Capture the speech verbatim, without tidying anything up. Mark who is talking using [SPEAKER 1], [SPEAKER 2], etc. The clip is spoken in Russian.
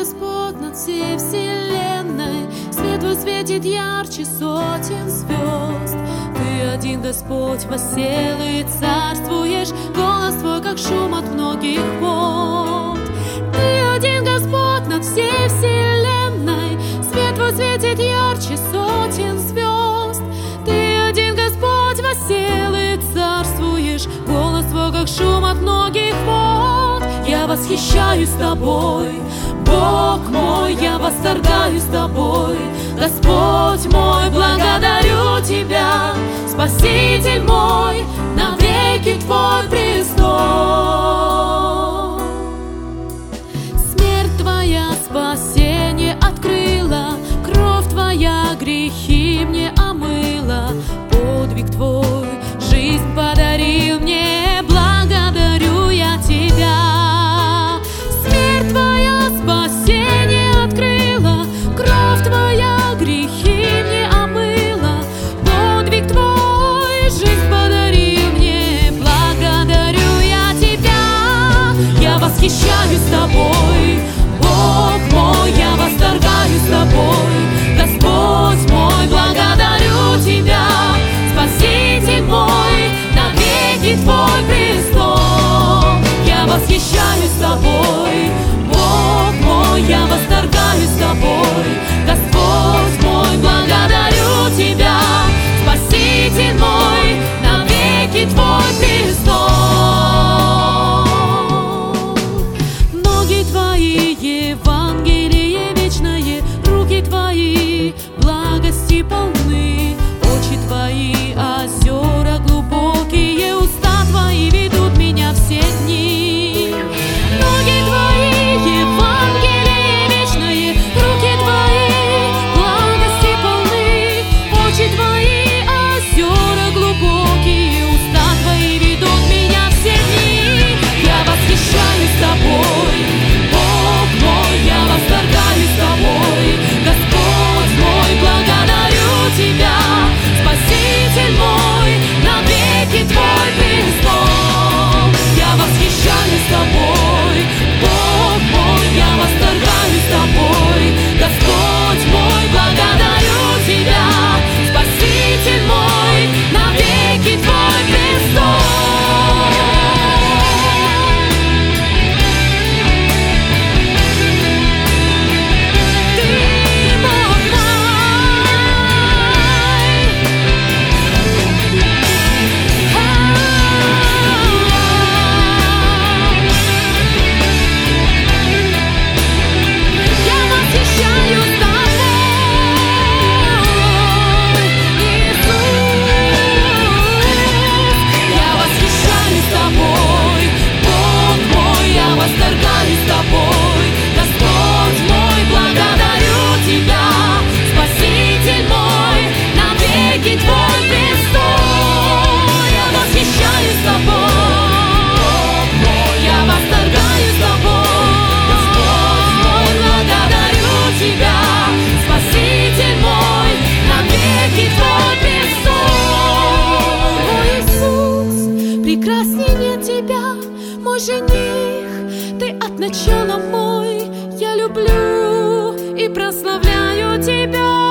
[SPEAKER 1] Господь над всей вселенной, свет Твой светит ярче сотен звезд. Ты один, Господь, воссел и царствуешь, голос Твой, как шум от многих вод. Ты один, Господь, над всей вселенной, свет Твой светит ярче сотен звезд. Ты один, Господь, воссел и царствуешь, голос Твой, как шум от многих вод. Я восхищаюсь Тобой, Бог мой, я восторгаюсь Тобой. Господь мой, благодарю Тебя, Спаситель мой, навеки Твой престол. Смерть Твоя спасение открыла, кровь Твоя грехи мне омыла. Подвиг Твой жизнь подарил мне, благодарю я Тебя. Смерть Твоя спасение открыла, кровь Твоя грехи мне омыла. Подвиг Твой жизнь подарил мне, благодарю я Тебя. Я восхищаюсь Тобой, Бог мой, я восторгаюсь Тобой. Господь мой, благодарю Тебя, Спаситель мой, навеки Твой престол. Я восхищаюсь Тобой, Бог мой, я восторгаюсь Тобой. Господь мой, благодарю Тебя, Спаситель мой, навеки Твой престол. Ноги Твои, Евангелие вечное, руки Твои, благости полны, очи Твои, озера глубокие, уста Твои ведут меня все дни. Ноги Твои, Евангелие вечное, руки Твои, благости полны, очи Твои, озера глубокие, уста Твои ведут меня все дни. Я восхищаюсь Тобой, Бог мой, я восторгаюсь Тобой. Господь мой, благодарю Тебя, Спаситель мой, навеки Твой престол. Я восхищаюсь Тобой, Бог мой, я восторгаюсь Тобой. Господь мой, благодарю Тебя, Спаситель мой, навеки Твой престол. Прекрасней нет Тебя, мой жених, Ты от начала мой. Я люблю и прославляю Тебя.